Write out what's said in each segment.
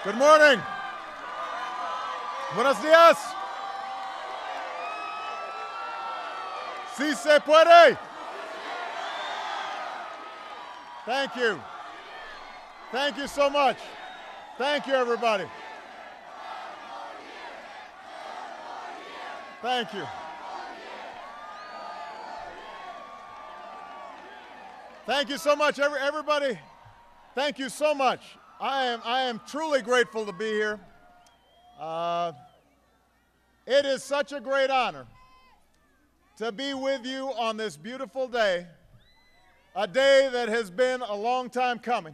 Good morning. Buenos días. Si se puede. Thank you. Thank you so much. Thank you, everybody. Thank you. Thank you so much, everybody. Thank you so much. I am truly grateful to be here. It is such a great honor to be with you on this beautiful day, a day that has been a long time coming.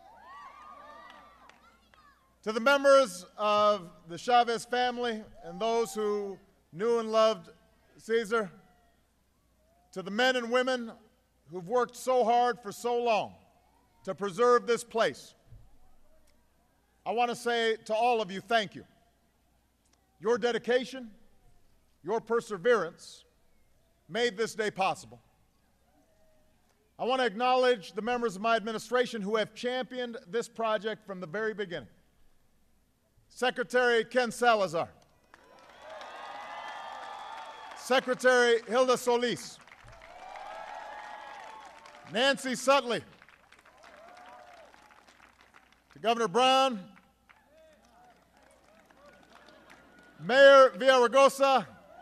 To the members of the Chavez family and those who knew and loved Cesar, to the men and women who've worked so hard for so long to preserve this place, I want to say to all of you, thank you. Your dedication, your perseverance made this day possible. I want to acknowledge the members of my administration who have championed this project from the very beginning. Secretary Ken Salazar, Secretary Hilda Solis, Nancy Sutley, to Governor Brown, Mayor Villaraigosa,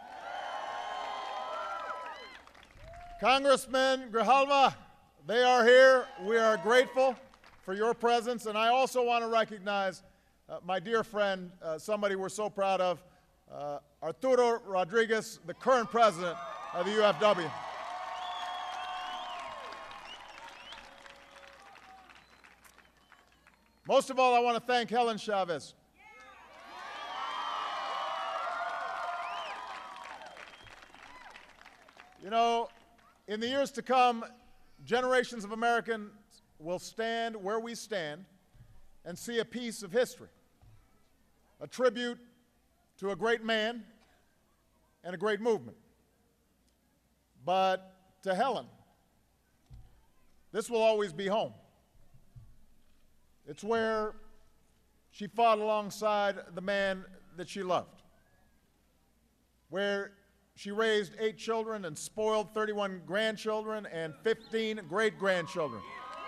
Congressman Grijalva, they are here. We are grateful for your presence. And I also want to recognize my dear friend, somebody we're so proud of, Arturo Rodriguez, the current president of the UFW. Most of all, I want to thank Helen Chavez. You know, in the years to come, generations of Americans will stand where we stand and see a piece of history, a tribute to a great man and a great movement. But to Helen, this will always be home. It's where she fought alongside the man that she loved, where she raised 8 children and spoiled 31 grandchildren and 15 great-grandchildren.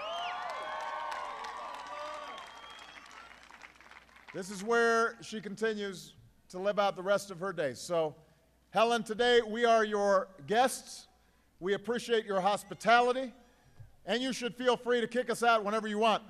This is where she continues to live out the rest of her days. So, Helen, today we are your guests. We appreciate your hospitality, and you should feel free to kick us out whenever you want.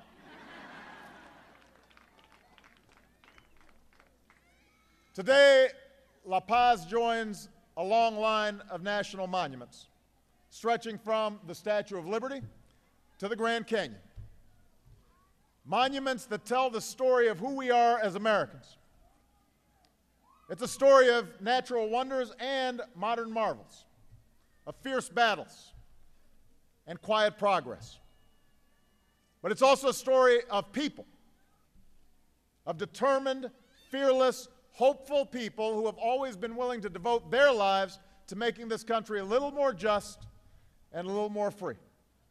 Today, La Paz joins a long line of national monuments, stretching from the Statue of Liberty to the Grand Canyon. Monuments that tell the story of who we are as Americans. It's a story of natural wonders and modern marvels, of fierce battles and quiet progress. But it's also a story of people, of determined, fearless, hopeful people who have always been willing to devote their lives to making this country a little more just and a little more free.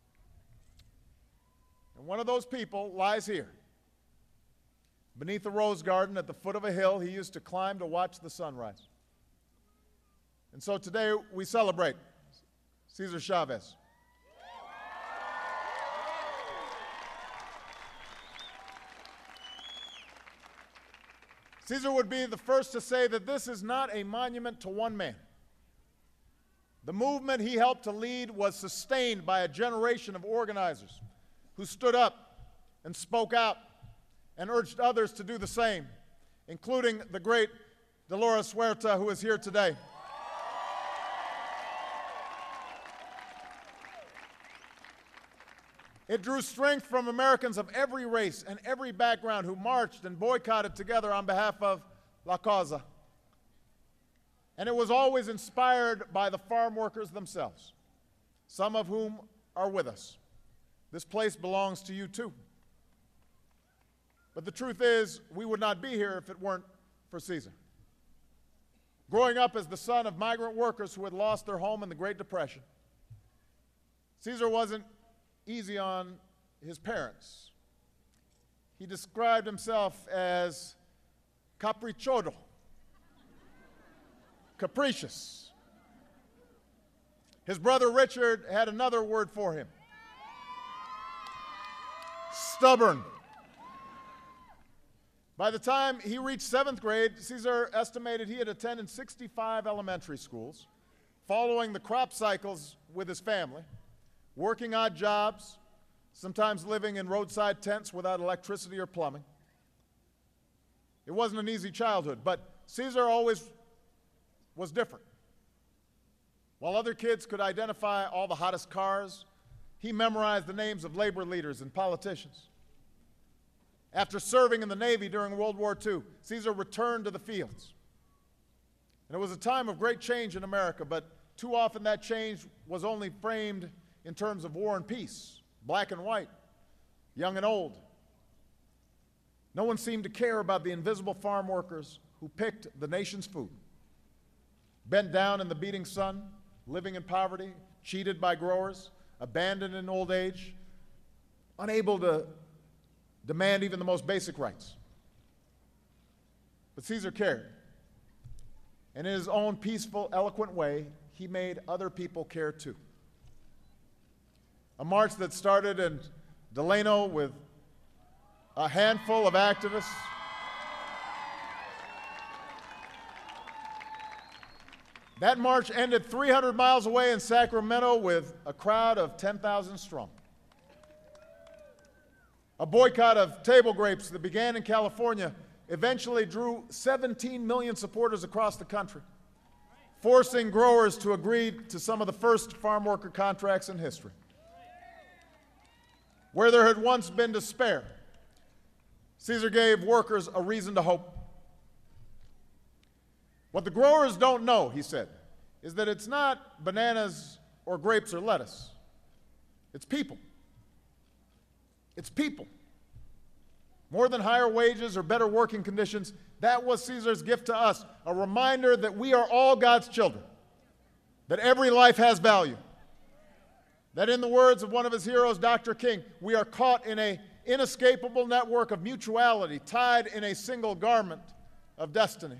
And one of those people lies here, beneath a rose garden at the foot of a hill he used to climb to watch the sunrise. And so today we celebrate Cesar Chavez. Cesar would be the first to say that this is not a monument to one man. The movement he helped to lead was sustained by a generation of organizers who stood up and spoke out and urged others to do the same, including the great Dolores Huerta, who is here today. It drew strength from Americans of every race and every background who marched and boycotted together on behalf of La Causa. And it was always inspired by the farm workers themselves, some of whom are with us. This place belongs to you too. But the truth is, we would not be here if it weren't for Cesar. Growing up as the son of migrant workers who had lost their home in the Great Depression, Cesar wasn't easy on his parents. he described himself as caprichoso, capricious. His brother Richard had another word for him: stubborn. By the time he reached 7th grade, Cesar estimated he had attended 65 elementary schools, following the crop cycles with his family, working odd jobs, sometimes living in roadside tents without electricity or plumbing. It wasn't an easy childhood, but Cesar always was different. While other kids could identify all the hottest cars, he memorized the names of labor leaders and politicians. After serving in the Navy during World War II, Cesar returned to the fields. And it was a time of great change in America, but too often that change was only framed in terms of war and peace, black and white, young and old. No one seemed to care about the invisible farm workers who picked the nation's food. Bent down in the beating sun, living in poverty, cheated by growers, abandoned in old age, unable to demand even the most basic rights. But Cesar cared. And in his own peaceful, eloquent way, he made other people care too. A march that started in Delano with a handful of activists that march ended 300 miles away in Sacramento with a crowd of 10,000 strong. A boycott of table grapes that began in California eventually drew 17 million supporters across the country, forcing growers to agree to some of the first farm worker contracts in history. Where there had once been despair, Cesar gave workers a reason to hope. What the growers don't know, he said, is that it's not bananas or grapes or lettuce. It's people. It's people. More than higher wages or better working conditions, that was Cesar's gift to us, a reminder that we are all God's children, that every life has value, that in the words of one of his heroes, Dr. King, we are caught in an inescapable network of mutuality, tied in a single garment of destiny.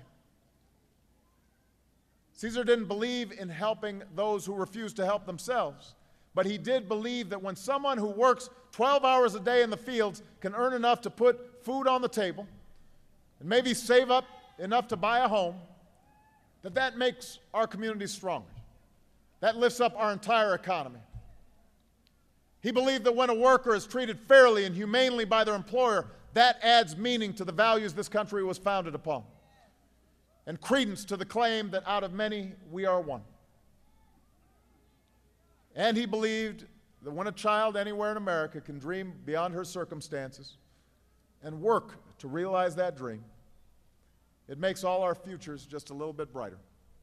Cesar didn't believe in helping those who refused to help themselves, but he did believe that when someone who works 12 hours a day in the fields can earn enough to put food on the table and maybe save up enough to buy a home, that makes our community stronger. That lifts up our entire economy. He believed that when a worker is treated fairly and humanely by their employer, that adds meaning to the values this country was founded upon, and credence to the claim that out of many we are one. And he believed that when a child anywhere in America can dream beyond her circumstances and work to realize that dream, it makes all our futures just a little bit brighter.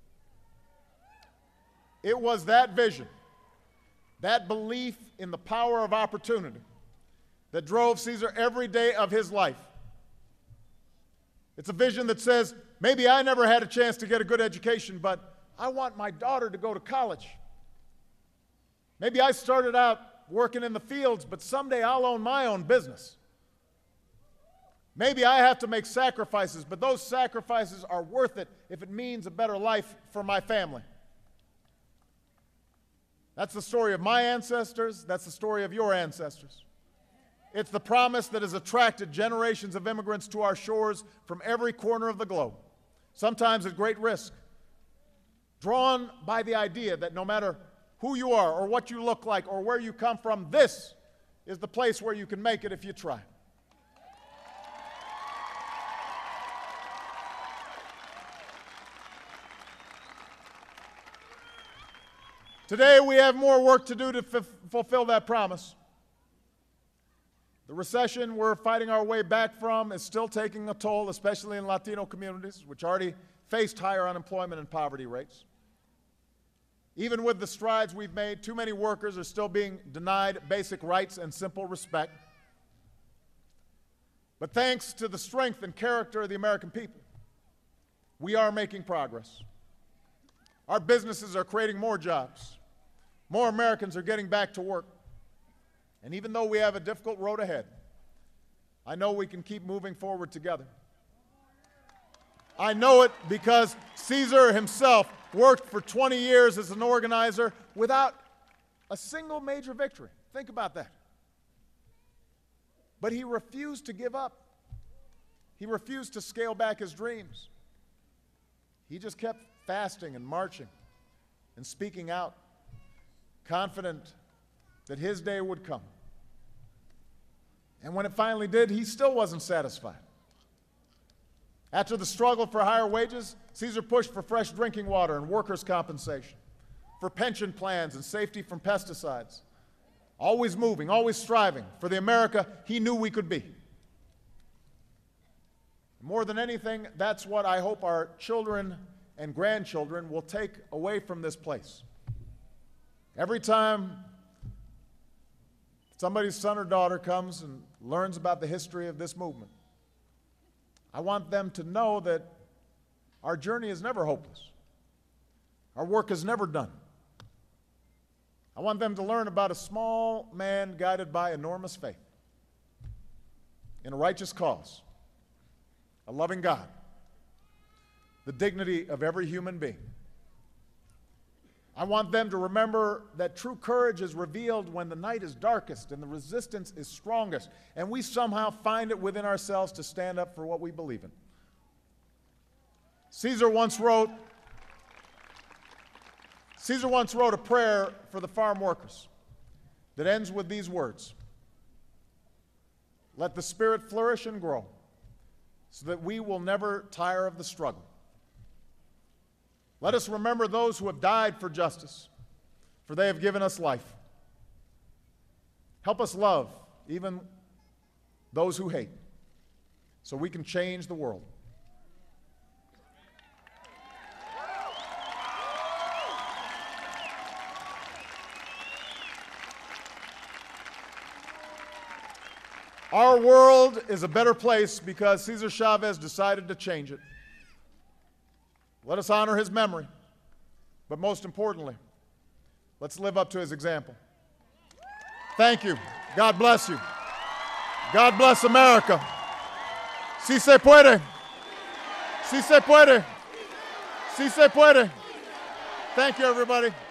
It was that vision, that belief in the power of opportunity, that drove Cesar every day of his life. It's a vision that says, maybe I never had a chance to get a good education, but I want my daughter to go to college. Maybe I started out working in the fields, but someday I'll own my own business. Maybe I have to make sacrifices, but those sacrifices are worth it if it means a better life for my family. That's the story of my ancestors. That's the story of your ancestors. It's the promise that has attracted generations of immigrants to our shores from every corner of the globe, sometimes at great risk, drawn by the idea that no matter who you are or what you look like or where you come from, this is the place where you can make it if you try. Today we have more work to do to fulfill that promise. The recession we're fighting our way back from is still taking a toll, especially in Latino communities, which already faced higher unemployment and poverty rates. Even with the strides we've made, too many workers are still being denied basic rights and simple respect. But thanks to the strength and character of the American people, we are making progress. Our businesses are creating more jobs. More Americans are getting back to work. And even though we have a difficult road ahead, I know we can keep moving forward together. I know it because Caesar himself worked for 20 years as an organizer without a single major victory. Think about that. But he refused to give up. He refused to scale back his dreams. He just kept fasting and marching and speaking out, confident that his day would come. And when it finally did, he still wasn't satisfied. After the struggle for higher wages, Caesar pushed for fresh drinking water and workers' compensation, for pension plans and safety from pesticides. Always moving, always striving for the America he knew we could be. More than anything, that's what I hope our children and grandchildren will take away from this place. Every time somebody's son or daughter comes and learns about the history of this movement, I want them to know that our journey is never hopeless. Our work is never done. I want them to learn about a small man guided by enormous faith in a righteous cause, a loving God, the dignity of every human being. I want them to remember that true courage is revealed when the night is darkest and the resistance is strongest, and we somehow find it within ourselves to stand up for what we believe in. Caesar once wrote a prayer for the farm workers that ends with these words: "Let the spirit flourish and grow so that we will never tire of the struggle. Let us remember those who have died for justice, for they have given us life. Help us love even those who hate, so we can change the world." Our world is a better place because Cesar Chavez decided to change it. Let us honor his memory, but most importantly, let's live up to his example. Thank you. God bless you. God bless America. Si se puede. Si se puede. Si se puede. Thank you, everybody.